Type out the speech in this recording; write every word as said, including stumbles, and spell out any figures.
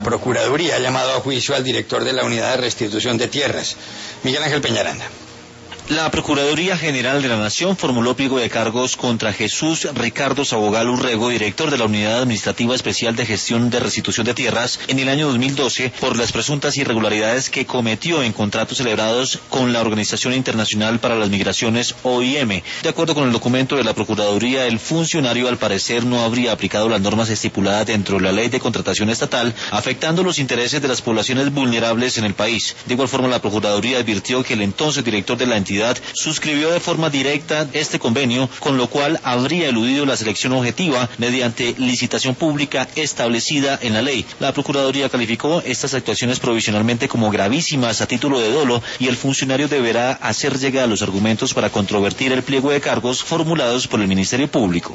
Procuraduría ha llamado a juicio al director de la Unidad de Restitución de Tierras, Miguel Ángel Peñaranda. La Procuraduría General de la Nación formuló pliego de cargos contra Jesús Ricardo Sabogal Urrego, director de la Unidad Administrativa Especial de Gestión de Restitución de Tierras, en el año dos mil doce por las presuntas irregularidades que cometió en contratos celebrados con la Organización Internacional para las Migraciones, O I M. De acuerdo con el documento de la Procuraduría, el funcionario al parecer no habría aplicado las normas estipuladas dentro de la Ley de Contratación Estatal, afectando los intereses de las poblaciones vulnerables en el país. De igual forma, la Procuraduría advirtió que el entonces director de la entidad suscribió de forma directa este convenio, con lo cual habría eludido la selección objetiva mediante licitación pública establecida en la ley. La Procuraduría calificó estas actuaciones provisionalmente como gravísimas a título de dolo y el funcionario deberá hacer llegar los argumentos para controvertir el pliego de cargos formulados por el Ministerio Público.